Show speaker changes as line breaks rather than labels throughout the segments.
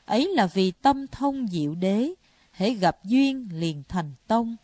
ấy là vì tâm thông diệu đế, hễ gặp duyên liền thành tông.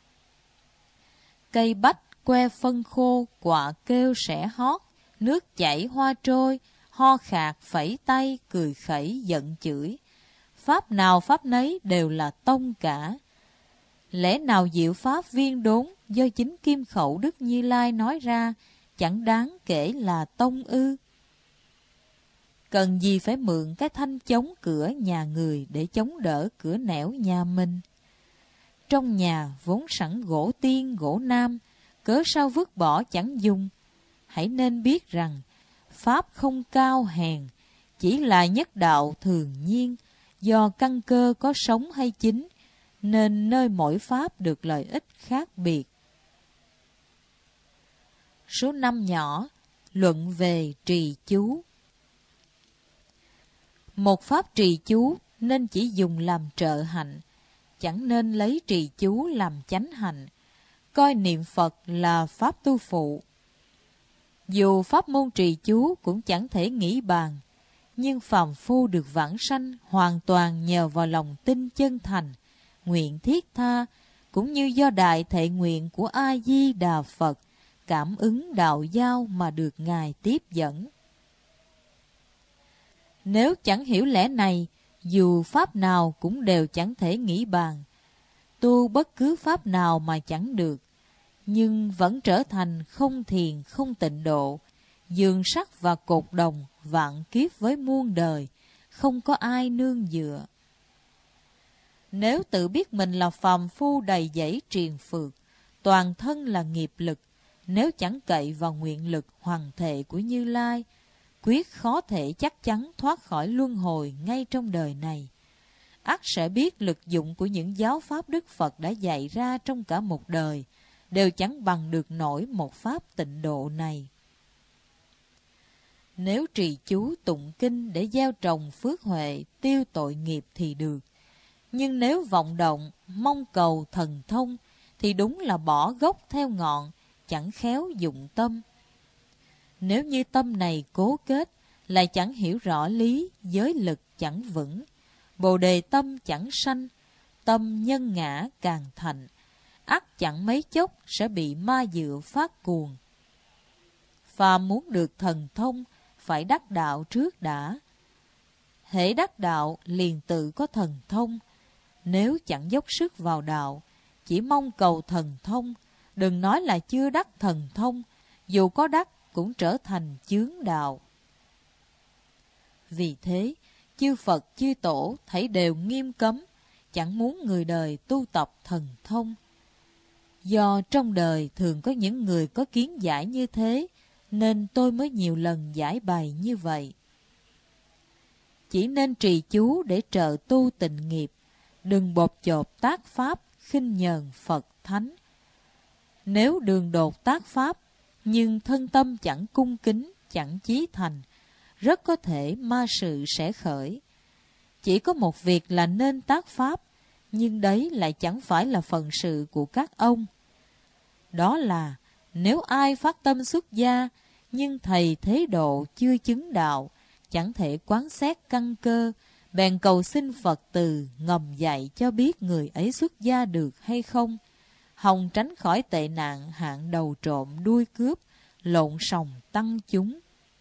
Cây bách que phân khô, quạ kêu sẽ hót, nước chảy hoa trôi, ho khạc phẩy tay, cười khẩy giận chửi. Pháp nào pháp nấy đều là tông cả. Lẽ nào diệu pháp viên đốn do chính Kim Khẩu Đức Như Lai nói ra, chẳng đáng kể là tông ư? Cần gì phải mượn cái thanh chống cửa nhà người để chống đỡ cửa nẻo nhà mình? Trong nhà vốn sẵn gỗ tiên gỗ nam, cớ sao vứt bỏ chẳng dùng? Hãy nên biết rằng pháp không cao hèn, chỉ là nhất đạo thường nhiên, do căn cơ có sống hay chính, nên nơi mỗi pháp được lợi ích khác biệt. Số 5 nhỏ, luận về trì chú. Một pháp trì chú nên chỉ dùng làm trợ hạnh, chẳng nên lấy trì chú làm chánh hạnh, coi niệm Phật là pháp tu phụ. Dù pháp môn trì chú cũng chẳng thể nghĩ bàn, nhưng phàm phu được vãng sanh hoàn toàn nhờ vào lòng tin chân thành, nguyện thiết tha, cũng như do đại thệ nguyện của A Di Đà Phật, cảm ứng đạo giao mà được Ngài tiếp dẫn. Nếu chẳng hiểu lẽ này, dù pháp nào cũng đều chẳng thể nghĩ bàn, tu bất cứ pháp nào mà chẳng được, nhưng vẫn trở thành không thiền không tịnh độ, giường sắt và cột đồng vạn kiếp với muôn đời, không có ai nương dựa. Nếu tự biết mình là phàm phu đầy dẫy triền phược, toàn thân là nghiệp lực, nếu chẳng cậy vào nguyện lực hoàn thệ của Như Lai, quyết khó thể chắc chắn thoát khỏi luân hồi ngay trong đời này. Ắt sẽ biết lực dụng của những giáo pháp Đức Phật đã dạy ra trong cả một đời, đều chẳng bằng được nổi một pháp tịnh độ này. Nếu trì chú tụng kinh để gieo trồng phước huệ, tiêu tội nghiệp thì được. Nhưng nếu vọng động, mong cầu thần thông, thì đúng là bỏ gốc theo ngọn, chẳng khéo dụng tâm. Nếu như tâm này cố kết, lại chẳng hiểu rõ lý, giới lực chẳng vững, bồ đề tâm chẳng sanh, tâm nhân ngã càng thành, ắt chẳng mấy chốc sẽ bị ma dựa phát cuồng. Phàm muốn được thần thông, phải đắc đạo trước đã. Hễ đắc đạo liền tự có thần thông. Nếu chẳng dốc sức vào đạo, chỉ mong cầu thần thông, đừng nói là chưa đắc thần thông, dù có đắc cũng trở thành chướng đạo. Vì thế, chư Phật chư Tổ thấy đều nghiêm cấm, chẳng muốn người đời tu tập thần thông. Do trong đời thường có những người có kiến giải như thế, nên tôi mới nhiều lần giải bày như vậy. Chỉ nên trì chú để trợ tu tịnh nghiệp, đừng bột chộp tác pháp, khinh nhờn Phật Thánh. Nếu đường đột tác pháp, nhưng thân tâm chẳng cung kính, chẳng chí thành, rất có thể ma sự sẽ khởi. Chỉ có một việc là nên tác pháp, nhưng đấy lại chẳng phải là phận sự của các ông. Đó là, nếu ai phát tâm xuất gia, nhưng thầy thế độ chưa chứng đạo, chẳng thể quán xét căn cơ, bèn cầu xin Phật từ ngầm dạy cho biết người ấy xuất gia được hay không, hòng tránh khỏi tệ nạn hạng đầu trộm đuôi cướp, lộn sòng tăng chúng.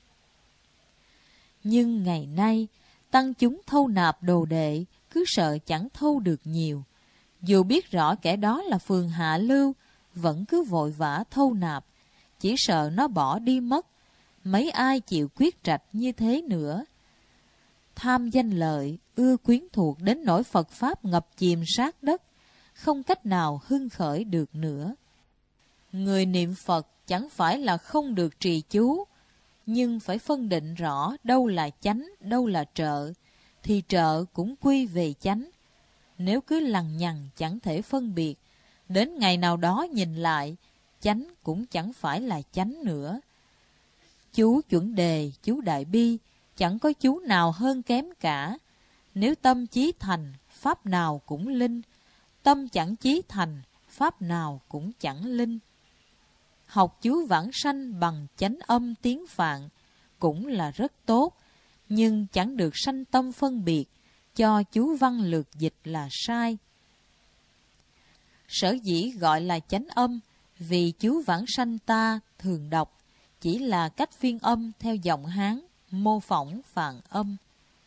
Nhưng ngày nay, tăng chúng thâu nạp đồ đệ, cứ sợ chẳng thâu được nhiều. Dù biết rõ kẻ đó là phường hạ lưu, vẫn cứ vội vã thâu nạp, chỉ sợ nó bỏ đi mất. Mấy ai chịu quyết trạch như thế nữa. Tham danh lợi, ưa quyến thuộc đến nỗi Phật Pháp ngập chìm sát đất, không cách nào hưng khởi được nữa. Người niệm Phật chẳng phải là không được trì chú, nhưng phải phân định rõ đâu là chánh, đâu là trợ, thì trợ cũng quy về chánh. Nếu cứ lằng nhằng chẳng thể phân biệt, đến ngày nào đó nhìn lại, chánh cũng chẳng phải là chánh nữa. Chú chuẩn đề, chú đại bi, chẳng có chú nào hơn kém cả. Nếu tâm chí thành, pháp nào cũng linh. Tâm chẳng chí thành, pháp nào cũng chẳng linh. Học chú vãng sanh bằng chánh âm tiếng Phạn cũng là rất tốt, nhưng chẳng được sanh tâm phân biệt, cho chú văn lược dịch là sai. Sở dĩ gọi là chánh âm vì chú vãng sanh ta thường đọc chỉ là cách phiên âm theo giọng Hán, mô phỏng phạn âm.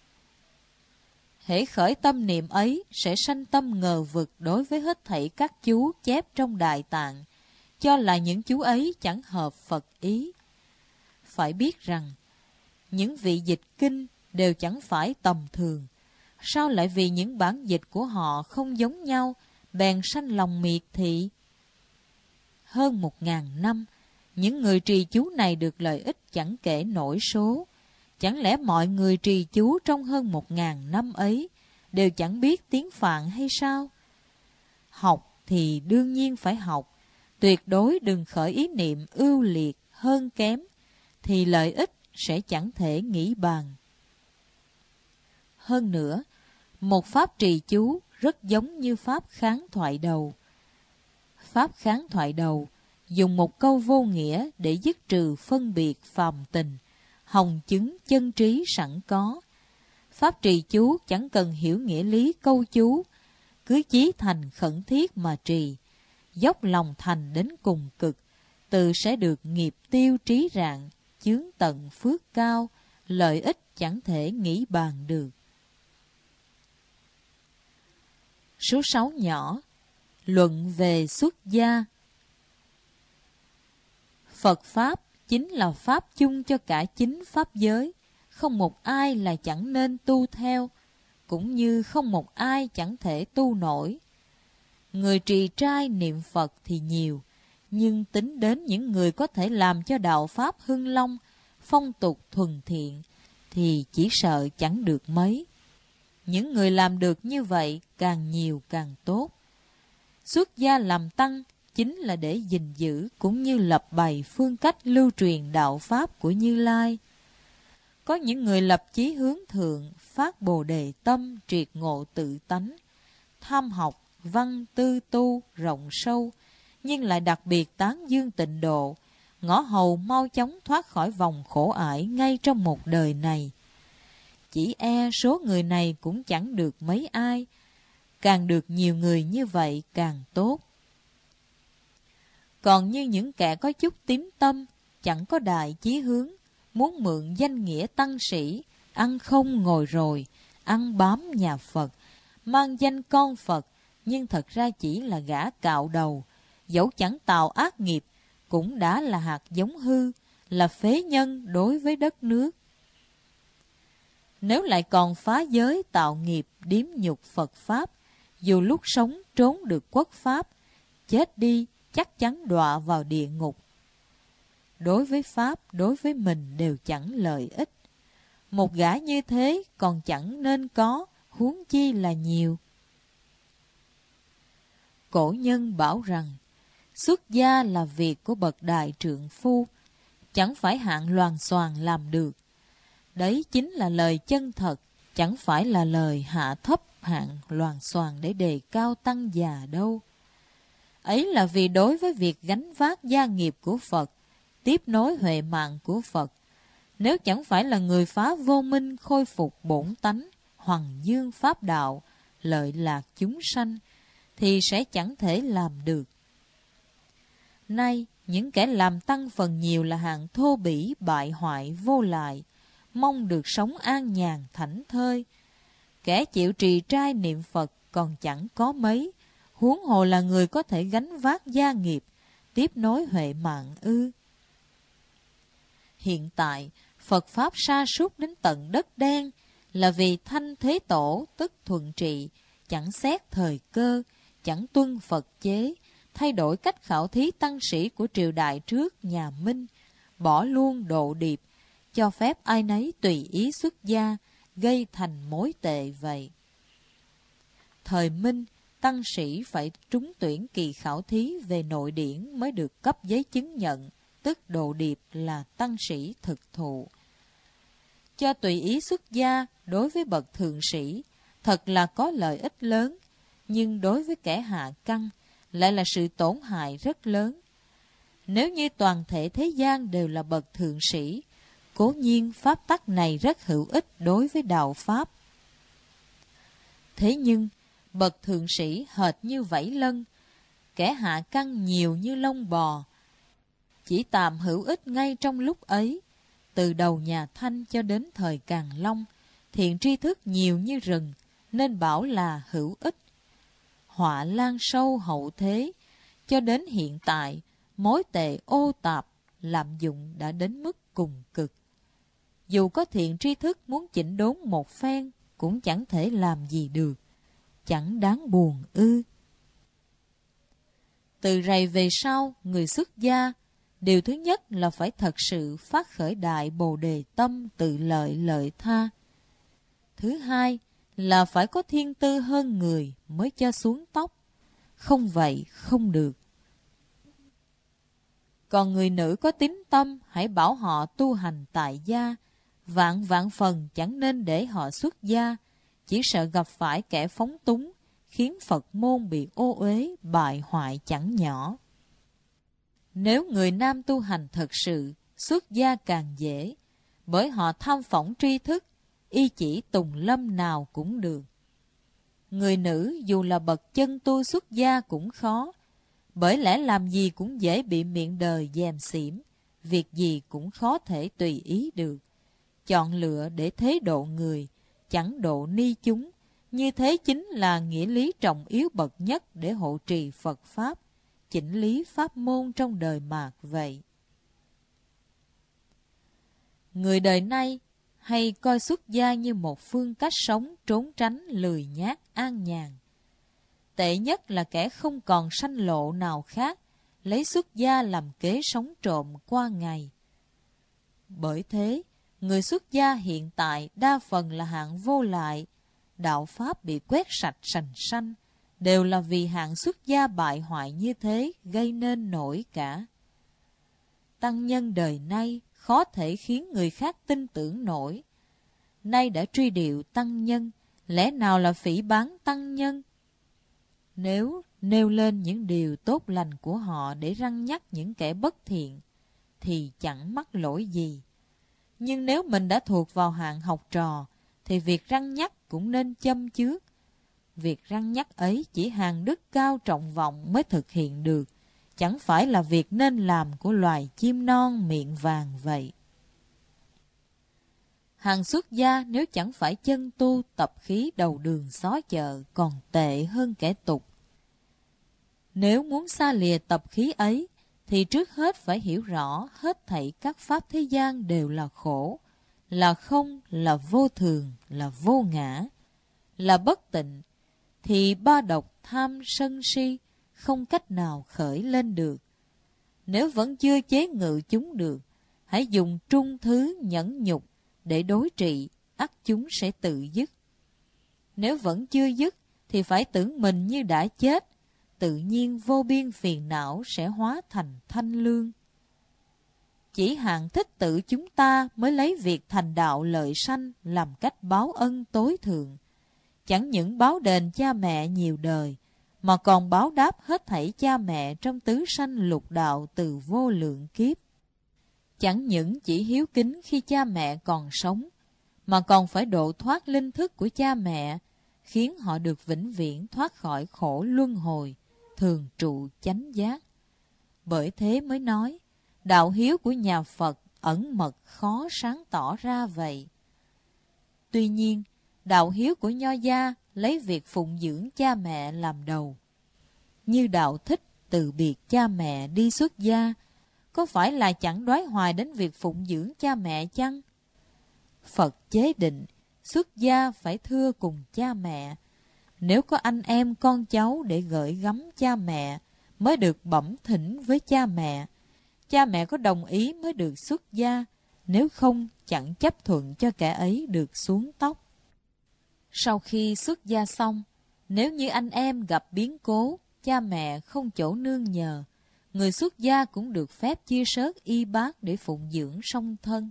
Hễ khởi tâm niệm ấy sẽ sanh tâm ngờ vực đối với hết thảy các chú chép trong Đại Tạng, cho là những chú ấy chẳng hợp Phật ý. Phải biết rằng, những vị dịch kinh đều chẳng phải tầm thường. Sao lại vì những bản dịch của họ không giống nhau, bèn sanh lòng miệt thị? Hơn 1000 năm, những người trì chú này được lợi ích chẳng kể nổi số. Chẳng lẽ mọi người trì chú trong hơn 1000 năm ấy đều chẳng biết tiếng Phạn hay sao? Học thì đương nhiên phải học, tuyệt đối đừng khởi ý niệm ưu liệt hơn kém, thì lợi ích sẽ chẳng thể nghĩ bàn. Hơn nữa, một pháp trì chú rất giống như pháp kháng thoại đầu. Pháp kháng thoại đầu dùng một câu vô nghĩa để dứt trừ phân biệt phàm tình, hồng chứng chân trí sẵn có. Pháp trì chú chẳng cần hiểu nghĩa lý câu chú, cứ chí thành khẩn thiết mà trì, dốc lòng thành đến cùng cực, tự sẽ được nghiệp tiêu trí rạng, chướng tận phước cao, lợi ích chẳng thể nghĩ bàn được. Số 6 nhỏ, luận về xuất gia. Phật Pháp chính là Pháp chung cho cả chín Pháp giới, không một ai là chẳng nên tu theo, cũng như không một ai chẳng thể tu nổi. Người trì trai niệm Phật thì nhiều, nhưng tính đến những người có thể làm cho đạo Pháp hưng long, phong tục thuần thiện, thì chỉ sợ chẳng được mấy. Những người làm được như vậy càng nhiều càng tốt. Xuất gia làm tăng chính là để gìn giữ cũng như lập bày phương cách lưu truyền đạo Pháp của Như Lai. Có những người lập chí hướng thượng, phát bồ đề tâm, triệt ngộ tự tánh, tham học, văn tư tu, rộng sâu, nhưng lại đặc biệt tán dương tịnh độ, ngõ hầu mau chóng thoát khỏi vòng khổ ải ngay trong một đời này. Chỉ e số người này cũng chẳng được mấy ai, càng được nhiều người như vậy càng tốt. Còn như những kẻ có chút tín tâm, chẳng có đại chí hướng, muốn mượn danh nghĩa tăng sĩ, ăn không ngồi rồi, ăn bám nhà Phật, mang danh con Phật, nhưng thật ra chỉ là gã cạo đầu, dẫu chẳng tạo ác nghiệp, cũng đã là hạt giống hư, là phế nhân đối với đất nước. Nếu lại còn phá giới tạo nghiệp điếm nhục Phật Pháp, dù lúc sống trốn được quốc Pháp, chết đi chắc chắn đọa vào địa ngục. Đối với Pháp, đối với mình đều chẳng lợi ích. Một gã như thế còn chẳng nên có, huống chi là nhiều. Cổ nhân bảo rằng, xuất gia là việc của bậc đại trượng phu, chẳng phải hạng loàn xoàn làm được. Đấy chính là lời chân thật, chẳng phải là lời hạ thấp hạng loàn xoàn để đề cao tăng già đâu. Ấy là vì đối với việc gánh vác gia nghiệp của Phật, tiếp nối huệ mạng của Phật, nếu chẳng phải là người phá vô minh khôi phục bổn tánh, hoằng dương pháp đạo, lợi lạc chúng sanh, thì sẽ chẳng thể làm được. Nay, những kẻ làm tăng phần nhiều là hạng thô bỉ, bại hoại, vô lại, mong được sống an nhàn, thảnh thơi. Kẻ chịu trì trai niệm Phật còn chẳng có mấy, huống hồ là người có thể gánh vác gia nghiệp, tiếp nối huệ mạng ư. Hiện tại, Phật Pháp sa sút đến tận đất đen, là vì Thanh Thế Tổ tức thuận trị, chẳng xét thời cơ, chẳng tuân Phật chế, thay đổi cách khảo thí tăng sĩ của triều đại trước nhà Minh, bỏ luôn độ điệp, cho phép ai nấy tùy ý xuất gia, gây thành mối tệ vậy. Thời Minh, tăng sĩ phải trúng tuyển kỳ khảo thí về nội điển mới được cấp giấy chứng nhận, tức độ điệp là tăng sĩ thực thụ. Cho tùy ý xuất gia đối với bậc thượng sĩ, thật là có lợi ích lớn, nhưng đối với kẻ hạ căn, lại là sự tổn hại rất lớn. Nếu như toàn thể thế gian đều là bậc thượng sĩ, cố nhiên pháp tắc này rất hữu ích đối với đạo Pháp. Thế nhưng, bậc thượng sĩ hệt như vảy lân, kẻ hạ căn nhiều như lông bò. Chỉ tạm hữu ích ngay trong lúc ấy, từ đầu nhà Thanh cho đến thời Càn Long, thiện tri thức nhiều như rừng, nên bảo là hữu ích. Họa lan sâu hậu thế, cho đến hiện tại, mối tệ ô tạp, lạm dụng đã đến mức cùng cực. Dù có thiện tri thức muốn chỉnh đốn một phen, cũng chẳng thể làm gì được. Chẳng đáng buồn ư? Từ rày về sau, người xuất gia, điều thứ nhất là phải thật sự phát khởi đại bồ đề tâm tự lợi lợi tha. Thứ hai là phải có thiên tư hơn người mới cho xuống tóc. Không vậy không được. Còn người nữ có tín tâm, hãy bảo họ tu hành tại gia. Vạn vạn phần chẳng nên để họ xuất gia, chỉ sợ gặp phải kẻ phóng túng, khiến Phật môn bị ô uế, bại hoại chẳng nhỏ. Nếu người nam tu hành thật sự, xuất gia càng dễ, bởi họ tham phỏng tri thức, y chỉ tùng lâm nào cũng được. Người nữ dù là bậc chân tu xuất gia cũng khó, bởi lẽ làm gì cũng dễ bị miệng đời dèm xỉm, việc gì cũng khó thể tùy ý được. Chọn lựa để thế độ người, chẳng độ ni chúng, như thế chính là nghĩa lý trọng yếu bậc nhất để hộ trì Phật Pháp, chỉnh lý pháp môn trong đời mạt vậy. Người đời nay hay coi xuất gia như một phương cách sống trốn tránh, lười nhác, an nhàn. Tệ nhất là kẻ không còn sanh lộ nào khác, lấy xuất gia làm kế sống trộm qua ngày. Bởi thế, người xuất gia hiện tại đa phần là hạng vô lại, đạo Pháp bị quét sạch sành sanh, đều là vì hạng xuất gia bại hoại như thế gây nên nổi cả. Tăng nhân đời nay khó thể khiến người khác tin tưởng nổi. Nay đã truy điệu tăng nhân, lẽ nào là phỉ báng tăng nhân? Nếu nêu lên những điều tốt lành của họ để răn nhắc những kẻ bất thiện, thì chẳng mắc lỗi gì. Nhưng nếu mình đã thuộc vào hạng học trò, thì việc răn nhắc cũng nên châm chước. Việc răn nhắc ấy chỉ hàng đức cao trọng vọng mới thực hiện được, chẳng phải là việc nên làm của loài chim non miệng vàng vậy. Hàng xuất gia nếu chẳng phải chân tu tập khí đầu đường xó chợ còn tệ hơn kẻ tục. Nếu muốn xa lìa tập khí ấy, thì trước hết phải hiểu rõ hết thảy các pháp thế gian đều là khổ, là không, là vô thường, là vô ngã, là bất tịnh, thì ba độc tham sân si không cách nào khởi lên được. Nếu vẫn chưa chế ngự chúng được, hãy dùng trung thứ nhẫn nhục để đối trị, ắt chúng sẽ tự dứt. Nếu vẫn chưa dứt, thì phải tưởng mình như đã chết, tự nhiên vô biên phiền não sẽ hóa thành thanh lương. Chỉ hạng thích tự chúng ta mới lấy việc thành đạo lợi sanh làm cách báo ân tối thượng. Chẳng những báo đền cha mẹ nhiều đời, mà còn báo đáp hết thảy cha mẹ trong tứ sanh lục đạo từ vô lượng kiếp. Chẳng những chỉ hiếu kính khi cha mẹ còn sống, mà còn phải độ thoát linh thức của cha mẹ, khiến họ được vĩnh viễn thoát khỏi khổ luân hồi, thường trụ chánh giác. Bởi thế mới nói, đạo hiếu của nhà Phật ẩn mật khó sáng tỏ ra vậy. Tuy nhiên, đạo hiếu của Nho gia lấy việc phụng dưỡng cha mẹ làm đầu. Như đạo Thích từ biệt cha mẹ đi xuất gia, có phải là chẳng đoái hoài đến việc phụng dưỡng cha mẹ chăng? Phật chế định, xuất gia phải thưa cùng cha mẹ. Nếu có anh em con cháu để gửi gắm cha mẹ, mới được bẩm thỉnh với cha mẹ. Cha mẹ có đồng ý mới được xuất gia, nếu không chẳng chấp thuận cho kẻ ấy được xuống tóc. Sau khi xuất gia xong, nếu như anh em gặp biến cố, cha mẹ không chỗ nương nhờ, người xuất gia cũng được phép chia sớt y bát để phụng dưỡng song thân.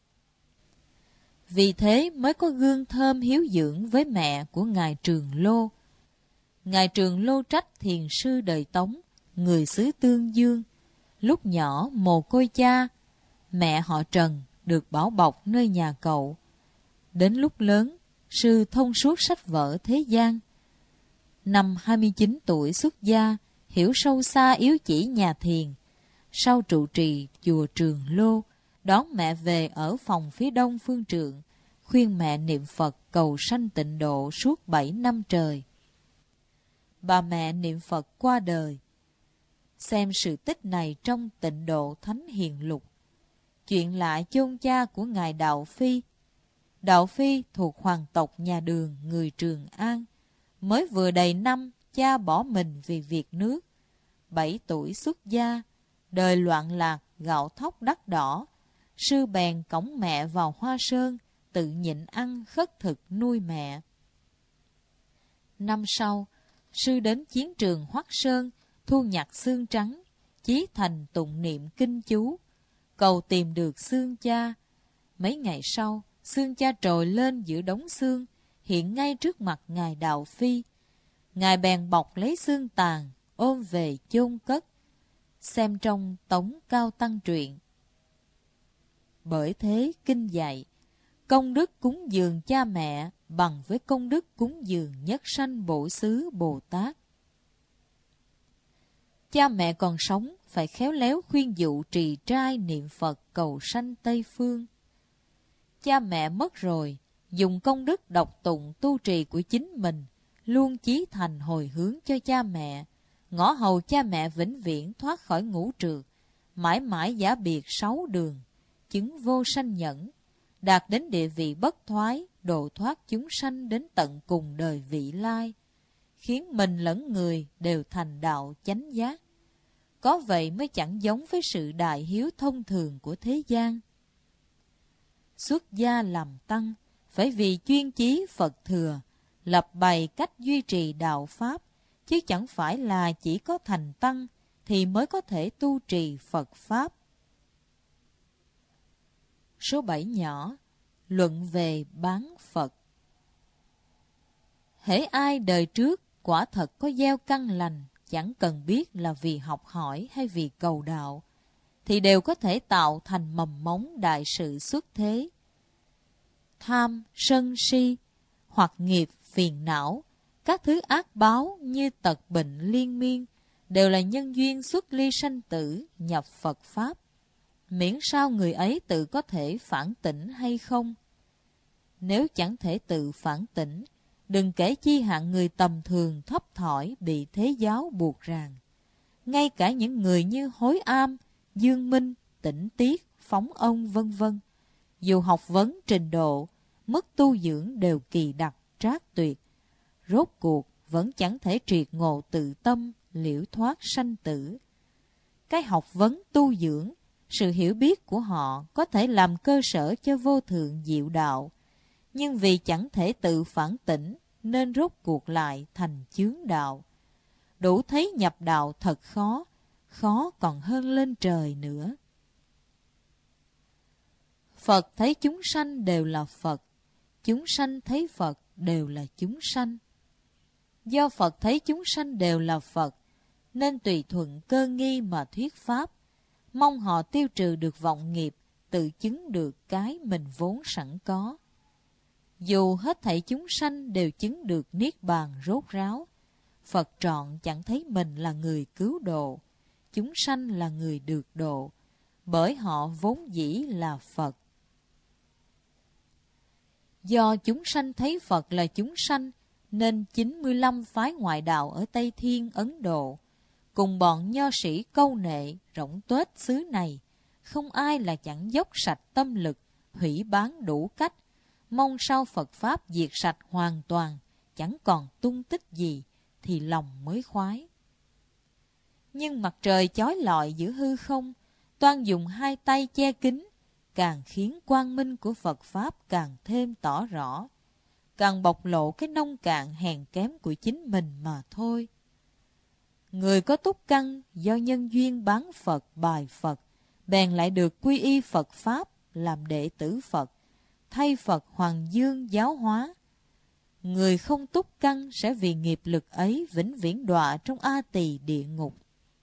Vì thế mới có gương thơm hiếu dưỡng với mẹ của Ngài Trường Lô. Ngài Trường Lô Trách thiền sư đời Tống, người xứ Tương Dương. Lúc nhỏ mồ côi cha, mẹ họ Trần được bảo bọc nơi nhà cậu. Đến lúc lớn, sư thông suốt sách vở thế gian. Năm 29 tuổi xuất gia, hiểu sâu xa yếu chỉ nhà thiền. Sau trụ trì chùa Trường Lô, đón mẹ về ở phòng phía đông phương trượng, khuyên mẹ niệm Phật cầu sanh tịnh độ suốt 7 năm trời. Bà mẹ niệm Phật qua đời. Xem sự tích này trong Tịnh Độ Thánh Hiền Lục. Chuyện lạ chôn cha của Ngài Đạo Phi. Đạo Phi thuộc hoàng tộc nhà Đường, người Trường An. Mới vừa đầy năm, cha bỏ mình vì việc nước. 7 tuổi xuất gia, đời loạn lạc, gạo thóc đắt đỏ. Sư bèn cõng mẹ vào Hoa Sơn, tự nhịn ăn khất thực nuôi mẹ. Năm sau, sư đến chiến trường Hoắc Sơn, thu nhặt xương trắng, chí thành tụng niệm kinh chú, cầu tìm được xương cha. Mấy ngày sau, xương cha trồi lên giữa đống xương, hiện ngay trước mặt Ngài Đạo Phi. Ngài bèn bọc lấy xương tàn, ôm về chôn cất. Xem trong Tống Cao Tăng truyện. Bởi thế kinh dạy, công đức cúng dường cha mẹ bằng với công đức cúng dường nhất sanh Bổ Xứ Bồ Tát. Cha mẹ còn sống phải khéo léo khuyên dụ trì trai niệm Phật cầu sanh Tây Phương. Cha mẹ mất rồi, dùng công đức đọc tụng tu trì của chính mình, luôn chí thành hồi hướng cho cha mẹ, ngõ hầu cha mẹ vĩnh viễn thoát khỏi ngũ trược, mãi mãi giả biệt 6 đường, chứng vô sanh nhẫn, đạt đến địa vị bất thoái, độ thoát chúng sanh đến tận cùng đời vị lai, khiến mình lẫn người đều thành đạo chánh giác. Có vậy mới chẳng giống với sự đại hiếu thông thường của thế gian. Xuất gia làm tăng, phải vì chuyên chí Phật thừa, lập bày cách duy trì đạo Pháp, chứ chẳng phải là chỉ có thành tăng thì mới có thể tu trì Phật Pháp. Số 7 nhỏ, luận về bán Phật. Hễ ai đời trước quả thật có gieo căn lành, chẳng cần biết là vì học hỏi hay vì cầu đạo, thì đều có thể tạo thành mầm mống đại sự xuất thế. Tham, sân si, hoặc nghiệp, phiền não, các thứ ác báo như tật bệnh liên miên, đều là nhân duyên xuất ly sanh tử, nhập Phật Pháp. Miễn sao người ấy tự có thể phản tỉnh hay không. Nếu chẳng thể tự phản tỉnh, đừng kể chi hạng người tầm thường thấp thỏi bị thế giáo buộc ràng. Ngay cả những người như Hối Am, Dương Minh, Tỉnh Tiết, Phóng Ông vân vân, dù học vấn trình độ, mức tu dưỡng đều kỳ đặc, trác tuyệt, rốt cuộc vẫn chẳng thể triệt ngộ tự tâm, liễu thoát sanh tử. Cái học vấn tu dưỡng, sự hiểu biết của họ có thể làm cơ sở cho vô thượng diệu đạo, nhưng vì chẳng thể tự phản tỉnh nên rốt cuộc lại thành chướng đạo. Đủ thấy nhập đạo thật khó, khó còn hơn lên trời nữa. Phật thấy chúng sanh đều là Phật, chúng sanh thấy Phật đều là chúng sanh. Do Phật thấy chúng sanh đều là Phật, nên tùy thuận cơ nghi mà thuyết pháp, mong họ tiêu trừ được vọng nghiệp, tự chứng được cái mình vốn sẵn có. Dù hết thảy chúng sanh đều chứng được niết bàn rốt ráo, Phật trọn chẳng thấy mình là người cứu độ, chúng sanh là người được độ, bởi họ vốn dĩ là Phật. Do chúng sanh thấy Phật là chúng sanh, nên 95 phái ngoại đạo ở Tây Thiên, Ấn Độ, cùng bọn nho sĩ câu nệ, rỗng tuếch xứ này, không ai là chẳng dốc sạch tâm lực, hủy bán đủ cách, mong sao Phật Pháp diệt sạch hoàn toàn, chẳng còn tung tích gì, thì lòng mới khoái. Nhưng mặt trời chói lọi giữa hư không, toan dùng hai tay che kín, càng khiến quang minh của Phật Pháp càng thêm tỏ rõ, càng bộc lộ cái nông cạn hèn kém của chính mình mà thôi. Người có túc căn do nhân duyên bán Phật bài Phật, bèn lại được quy y Phật Pháp làm đệ tử Phật, thay Phật Hoàng Dương giáo hóa. Người không túc căn sẽ vì nghiệp lực ấy vĩnh viễn đọa trong A Tỳ địa ngục.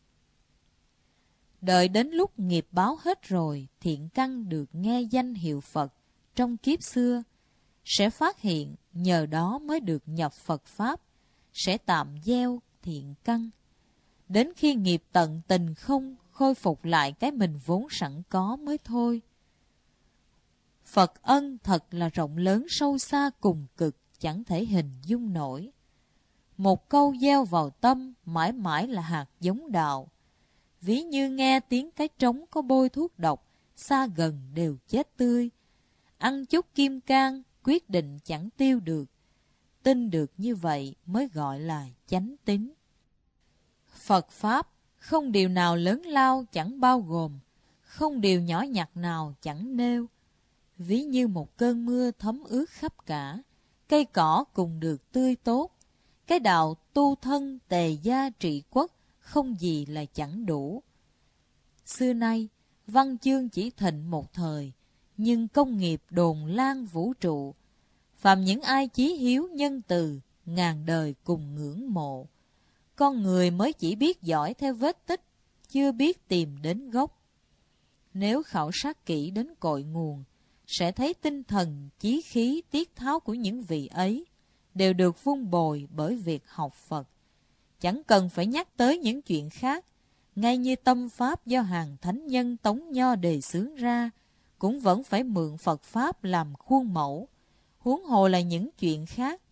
Đợi đến lúc nghiệp báo hết rồi, thiện căn được nghe danh hiệu Phật trong kiếp xưa, sẽ phát hiện nhờ đó mới được nhập Phật Pháp, sẽ tạm gieo thiện căn. Đến khi nghiệp tận tình không khôi phục lại cái mình vốn sẵn có mới thôi. Phật ân thật là rộng lớn sâu xa cùng cực, chẳng thể hình dung nổi. Một câu gieo vào tâm mãi mãi là hạt giống đạo. Ví như nghe tiếng cái trống có bôi thuốc độc, xa gần đều chết tươi. Ăn chút kim cang, quyết định chẳng tiêu được. Tin được như vậy mới gọi là chánh tín. Phật Pháp không điều nào lớn lao chẳng bao gồm, không điều nhỏ nhặt nào chẳng nêu. Ví như một cơn mưa thấm ướt khắp cả, cây cỏ cùng được tươi tốt. Cái đạo tu thân tề gia trị quốc, không gì là chẳng đủ. Xưa nay, văn chương chỉ thịnh một thời, nhưng công nghiệp đồn lan vũ trụ. Phàm những ai chí hiếu nhân từ, ngàn đời cùng ngưỡng mộ. Con người mới chỉ biết dõi theo vết tích, chưa biết tìm đến gốc. Nếu khảo sát kỹ đến cội nguồn, sẽ thấy tinh thần, chí khí, tiết tháo của những vị ấy đều được vun bồi bởi việc học Phật. Chẳng cần phải nhắc tới những chuyện khác, ngay như tâm Pháp do hàng thánh nhân Tống Nho đề xướng ra, cũng vẫn phải mượn Phật Pháp làm khuôn mẫu, huống hồ là những chuyện khác.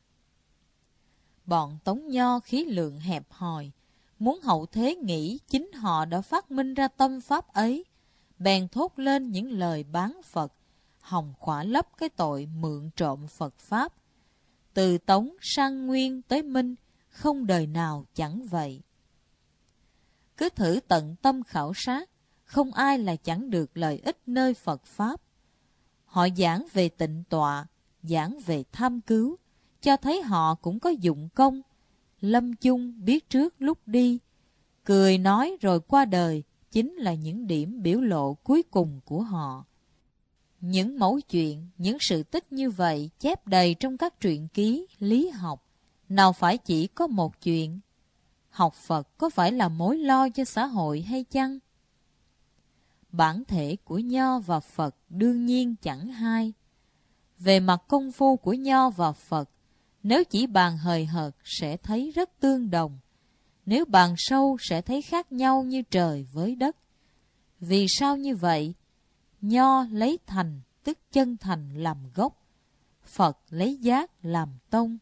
Bọn Tống Nho khí lượng hẹp hòi, muốn hậu thế nghĩ chính họ đã phát minh ra tâm Pháp ấy, bèn thốt lên những lời bán Phật, hòng khỏa lấp cái tội mượn trộm Phật Pháp. Từ Tống sang Nguyên tới Minh, không đời nào chẳng vậy. Cứ thử tận tâm khảo sát, không ai là chẳng được lợi ích nơi Phật Pháp. Họ giảng về tịnh tọa, giảng về tham cứu, cho thấy họ cũng có dụng công. Lâm chung biết trước lúc đi, cười nói rồi qua đời, chính là những điểm biểu lộ cuối cùng của họ. Những mẫu chuyện, những sự tích như vậy chép đầy trong các truyện ký, lý học. Nào phải chỉ có một chuyện. Học Phật có phải là mối lo cho xã hội hay chăng? Bản thể của Nho và Phật đương nhiên chẳng hai. Về mặt công phu của Nho và Phật, nếu chỉ bàn hời hợt sẽ thấy rất tương đồng. Nếu bàn sâu sẽ thấy khác nhau như trời với đất. Vì sao như vậy? Nho lấy thành, tức chân thành làm gốc. Phật lấy giác làm tông.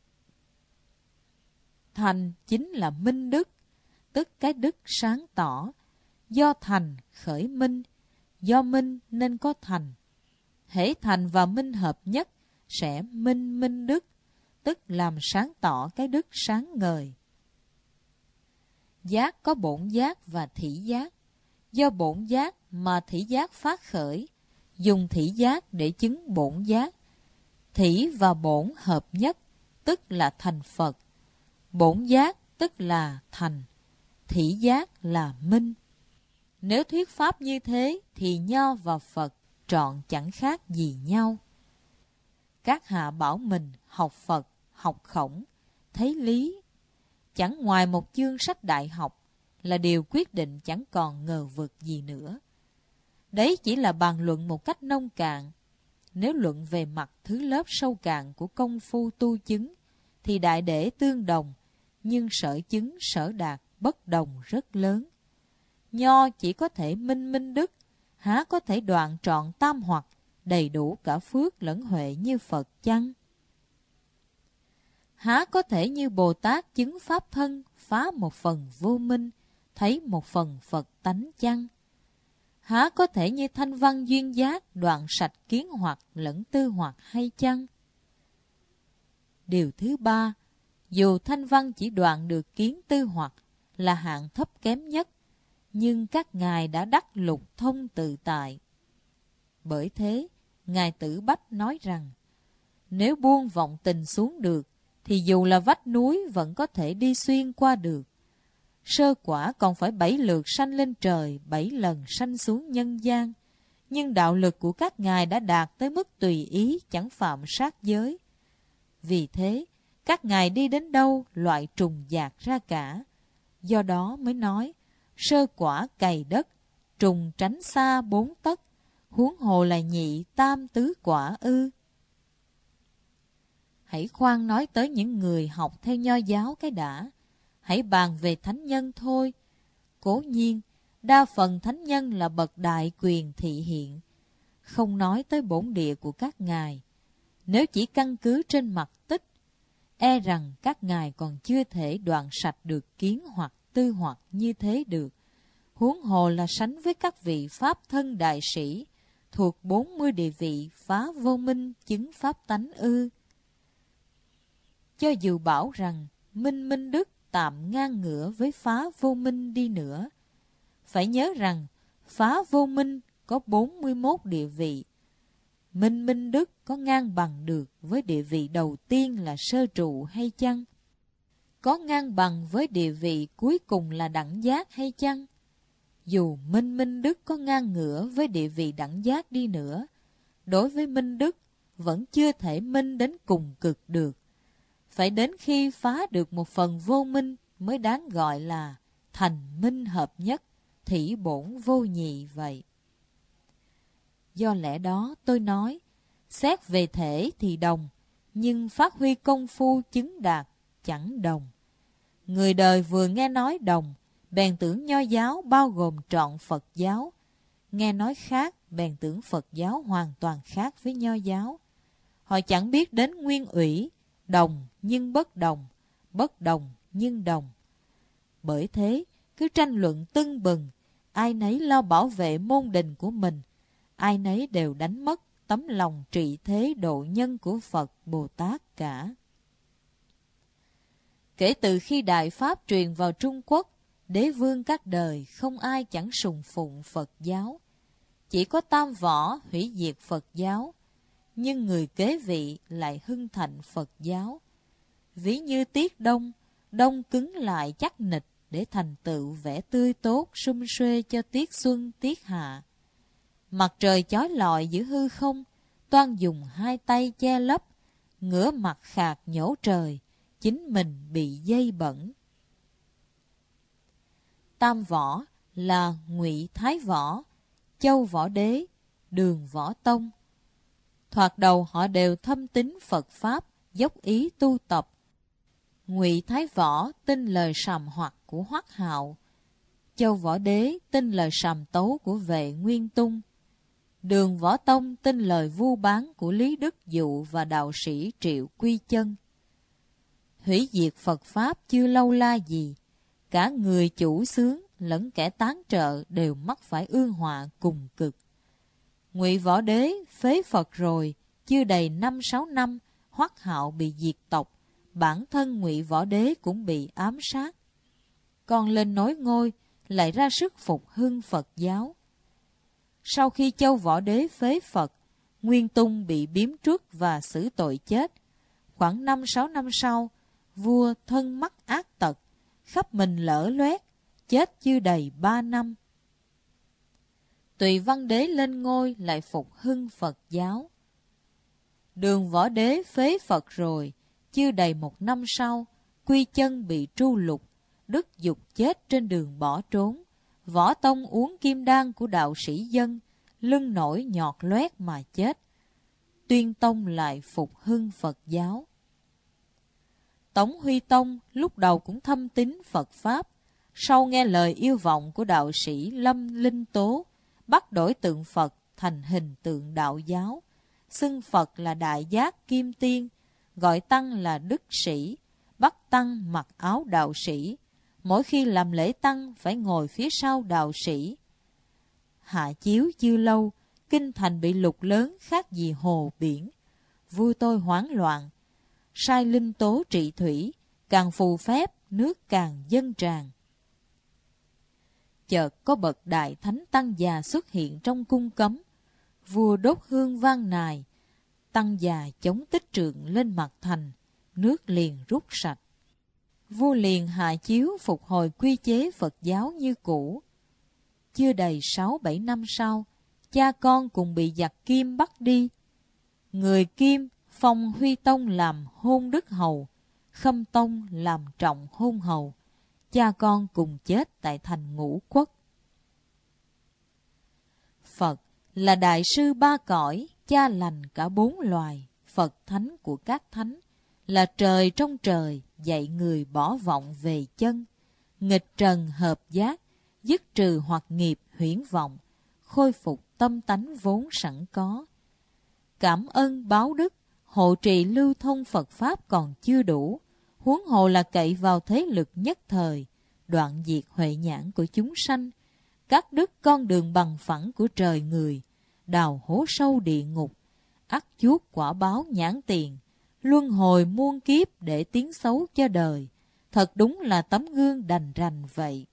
Thành chính là minh đức, tức cái đức sáng tỏ. Do thành khởi minh, do minh nên có thành. Hễ thành và minh hợp nhất sẽ minh minh đức, tức làm sáng tỏ cái đức sáng ngời. Giác có bổn giác và thị giác. Do bổn giác mà thị giác phát khởi, dùng thị giác để chứng bổn giác. Thị và bổn hợp nhất, tức là thành Phật. Bổn giác tức là thành, thị giác là minh. Nếu thuyết pháp như thế thì Nho và Phật trọn chẳng khác gì nhau. Các hạ bảo mình học Phật, học Khổng, thấy lý. Chẳng ngoài một chương sách đại học là điều quyết định chẳng còn ngờ vực gì nữa. Đấy chỉ là bàn luận một cách nông cạn. Nếu luận về mặt thứ lớp sâu cạn của công phu tu chứng thì đại để tương đồng, nhưng sở chứng sở đạt bất đồng rất lớn. Nho chỉ có thể minh minh đức, há có thể đoạn trọn tam hoặc, đầy đủ cả phước lẫn huệ như Phật chăng? Há có thể như Bồ Tát chứng pháp thân, phá một phần vô minh, thấy một phần Phật tánh chăng? Há có thể như Thanh Văn duyên giác, đoạn sạch kiến hoặc lẫn tư hoặc hay chăng? Điều thứ ba, dù Thanh Văn chỉ đoạn được kiến tư hoặc là hạng thấp kém nhất, nhưng các ngài đã đắc lục thông tự tại. Bởi thế, Ngài Tử Bách nói rằng, nếu buông vọng tình xuống được, thì dù là vách núi vẫn có thể đi xuyên qua được. Sơ quả còn phải 7 lượt sanh lên trời, 7 lần sanh xuống nhân gian. Nhưng đạo lực của các ngài đã đạt tới mức tùy ý, chẳng phạm sát giới. Vì thế, các ngài đi đến đâu loại trùng dạt ra cả. Do đó mới nói, sơ quả cày đất, trùng tránh xa 4 tấc, huống hồ là nhị tam tứ quả ư. Hãy khoan nói tới những người học theo Nho giáo cái đã. Hãy bàn về thánh nhân thôi. Cố nhiên, đa phần thánh nhân là bậc đại quyền thị hiện. Không nói tới bổn địa của các ngài. Nếu chỉ căn cứ trên mặt tích, e rằng các ngài còn chưa thể đoạn sạch được kiến hoặc tư hoặc như thế được. Huống hồ là sánh với các vị pháp thân đại sĩ thuộc 40 địa vị phá vô minh chứng pháp tánh ư. Cho dù bảo rằng minh minh đức tạm ngang ngửa với phá vô minh đi nữa, phải nhớ rằng phá vô minh có 41 địa vị. Minh minh đức có ngang bằng được với địa vị đầu tiên là sơ trụ hay chăng? Có ngang bằng với địa vị cuối cùng là đẳng giác hay chăng? Dù minh minh đức có ngang ngửa với địa vị đẳng giác đi nữa, đối với minh đức vẫn chưa thể minh đến cùng cực được. Phải đến khi phá được một phần vô minh mới đáng gọi là thành minh hợp nhất, thỉ bổn vô nhị vậy. Do lẽ đó tôi nói, xét về thể thì đồng, nhưng phát huy công phu chứng đạt chẳng đồng. Người đời vừa nghe nói đồng, bèn tưởng Nho giáo bao gồm trọn Phật giáo. Nghe nói khác, bèn tưởng Phật giáo hoàn toàn khác với Nho giáo. Họ chẳng biết đến nguyên ủy, đồng nhưng bất đồng nhưng đồng. Bởi thế, cứ tranh luận tưng bừng, ai nấy lo bảo vệ môn đình của mình, ai nấy đều đánh mất tấm lòng trị thế độ nhân của Phật Bồ Tát cả. Kể từ khi Đại Pháp truyền vào Trung Quốc, đế vương các đời không ai chẳng sùng phụng Phật giáo. Chỉ có Tam Võ hủy diệt Phật giáo, nhưng người kế vị lại hưng thịnh Phật giáo. Ví như tiết đông, đông cứng lại chắc nịch để thành tựu vẻ tươi tốt sum suê cho tiết xuân tiết hạ. Mặt trời chói lọi giữa hư không, toan dùng hai tay che lấp, ngửa mặt khạc nhổ trời, chính mình bị dây bẩn. Tam Võ là Ngụy Thái Võ, Châu Võ Đế, Đường Võ Tông. Thoạt đầu họ đều thâm tín Phật Pháp, dốc ý tu tập. Ngụy Thái Võ tin lời sàm hoặc của Hoắc Hạo, Châu Võ Đế tin lời sàm tấu của Vệ Nguyên Tung, Đường Võ Tông tin lời vu bán của Lý Đức Dụ và đạo sĩ Triệu Quy Chân. Hủy diệt Phật Pháp chưa lâu la gì, cả người chủ xướng lẫn kẻ tán trợ đều mắc phải ương họa cùng cực. Ngụy Võ Đế phế Phật rồi, chưa đầy 5-6 năm, Hoắc Hạo bị diệt tộc, bản thân Ngụy Võ Đế cũng bị ám sát. Còn lên nối ngôi, lại ra sức phục hưng Phật giáo. Sau khi Châu Võ Đế phế Phật, Nguyên Tung bị biếm truất và xử tội chết. Khoảng 5-6 năm sau, vua thân mắc ác tật, khắp mình lở loét, chết chưa đầy 3 năm. Tùy Văn Đế lên ngôi lại phục hưng Phật giáo. Đường Võ Đế phế Phật rồi, chưa đầy 1 năm sau, Quy Chân bị tru lục, Đức Dục chết trên đường bỏ trốn. Võ Tông uống kim đan của đạo sĩ dân, lưng nổi nhọt loét mà chết. Tuyên Tông lại phục hưng Phật giáo. Tống Huy Tông lúc đầu cũng thâm tín Phật Pháp, sau nghe lời yêu vọng của đạo sĩ Lâm Linh Tố, bắt đổi tượng Phật thành hình tượng đạo giáo, xưng Phật là Đại Giác Kim Tiên, gọi Tăng là Đức Sĩ, bắt Tăng mặc áo đạo sĩ, mỗi khi làm lễ Tăng phải ngồi phía sau đạo sĩ. Hạ chiếu chưa lâu, kinh thành bị lụt lớn khác gì hồ biển. Vua tôi hoảng loạn, sai Linh Tố trị thủy, càng phù phép, nước càng dâng tràn. Chợt có bậc đại thánh tăng già xuất hiện trong cung cấm. Vua đốt hương vang nài, tăng già chống tích trượng lên mặt thành, nước liền rút sạch. Vua liền hạ chiếu phục hồi quy chế Phật giáo như cũ. Chưa đầy 6-7 năm sau, cha con cùng bị giặc Kim bắt đi. Người Kim phong Huy Tông làm hôn đức hầu, Khâm Tông làm trọng hôn hầu. Cha con cùng chết tại thành Ngũ Quốc. Phật là đại sư ba cõi, cha lành cả 4 loài, Phật thánh của các thánh, là trời trong trời, dạy người bỏ vọng về chân. Nghịch trần hợp giác, dứt trừ hoặc nghiệp huyễn vọng, khôi phục tâm tánh vốn sẵn có. Cảm ơn báo đức, hộ trì lưu thông Phật Pháp còn chưa đủ, huống hồ là cậy vào thế lực nhất thời, đoạn diệt huệ nhãn của chúng sanh, cắt đứt con đường bằng phẳng của trời người, đào hố sâu địa ngục, ắt chuốc quả báo nhãn tiền, luân hồi muôn kiếp để tiếng xấu cho đời, thật đúng là tấm gương đành rành vậy.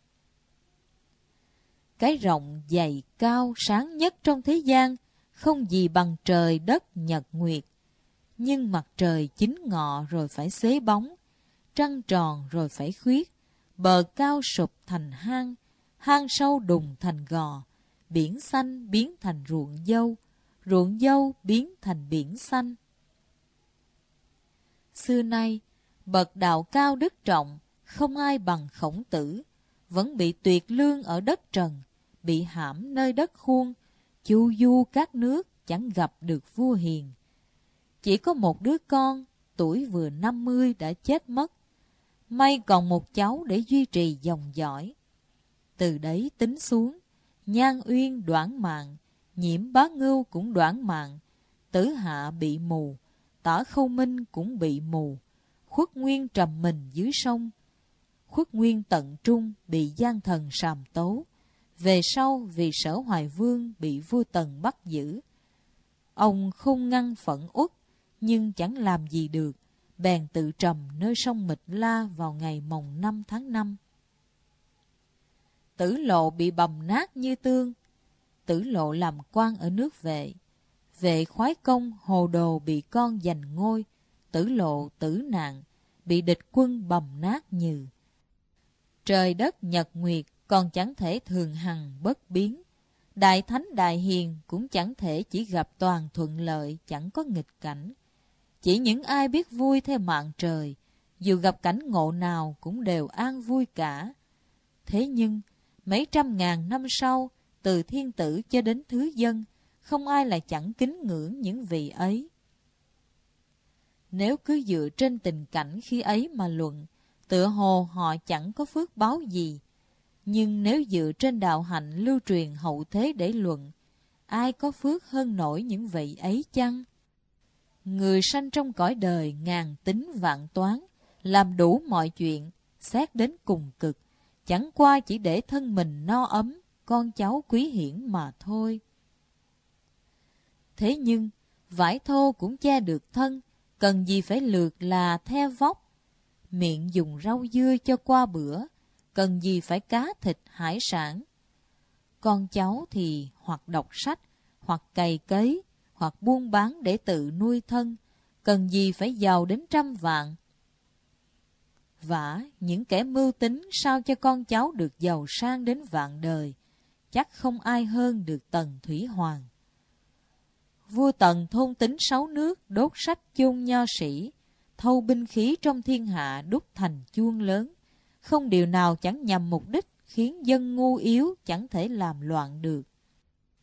Cái rộng dày cao sáng nhất trong thế gian, không gì bằng trời đất nhật nguyệt. Nhưng mặt trời chính ngọ rồi phải xế bóng, trăng tròn rồi phải khuyết, bờ cao sụp thành hang, hang sâu đùng thành gò, biển xanh biến thành ruộng dâu biến thành biển xanh. Xưa nay, bậc đạo cao đức trọng, không ai bằng Khổng Tử, vẫn bị tuyệt lương ở đất trần, bị hãm nơi đất khuôn, chu du các nước chẳng gặp được vua hiền. Chỉ có một đứa con, tuổi vừa 50 đã chết mất, may còn một cháu để duy trì dòng dõi. Từ đấy tính xuống, Nhan Uyên đoản mạng, Nhiễm Bá Ngưu cũng đoản mạng, Tử Hạ bị mù, Tả Khâu Minh cũng bị mù, Khuất Nguyên trầm mình dưới sông, Khuất Nguyên tận trung bị gian thần sàm tấu. Về sau vì Sở Hoài Vương bị vua Tần bắt giữ, ông không ngăn phẫn uất, nhưng chẳng làm gì được, bèn tự trầm nơi sông Mịch La vào ngày mồng 5 tháng 5. Tử Lộ bị bầm nát như tương. Tử Lộ làm quan ở nước Vệ. Vệ khoái công hồ đồ bị con giành ngôi. Tử Lộ tử nạn, bị địch quân bầm nát nhừ. Trời đất nhật nguyệt còn chẳng thể thường hằng bất biến. Đại thánh đại hiền cũng chẳng thể chỉ gặp toàn thuận lợi, chẳng có nghịch cảnh. Chỉ những ai biết vui theo mạng trời, dù gặp cảnh ngộ nào cũng đều an vui cả. Thế nhưng, mấy trăm ngàn năm sau, từ thiên tử cho đến thứ dân, không ai lại chẳng kính ngưỡng những vị ấy. Nếu cứ dựa trên tình cảnh khi ấy mà luận, tựa hồ họ chẳng có phước báo gì. Nhưng nếu dựa trên đạo hạnh lưu truyền hậu thế để luận, ai có phước hơn nổi những vị ấy chăng? Người sanh trong cõi đời ngàn tính vạn toán, làm đủ mọi chuyện, xét đến cùng cực, chẳng qua chỉ để thân mình no ấm, con cháu quý hiển mà thôi. Thế nhưng, vải thô cũng che được thân, cần gì phải lược là the vóc. Miệng dùng rau dưa cho qua bữa, cần gì phải cá thịt hải sản. Con cháu thì hoặc đọc sách, hoặc cày cấy, hoặc buôn bán để tự nuôi thân, cần gì phải giàu đến trăm vạn. Vả, những kẻ mưu tính sao cho con cháu được giàu sang đến vạn đời, chắc không ai hơn được Tần Thủy Hoàng. Vua Tần thôn tính 6 nước, đốt sách chôn nho sĩ, thâu binh khí trong thiên hạ đúc thành chuông lớn, không điều nào chẳng nhằm mục đích khiến dân ngu yếu chẳng thể làm loạn được.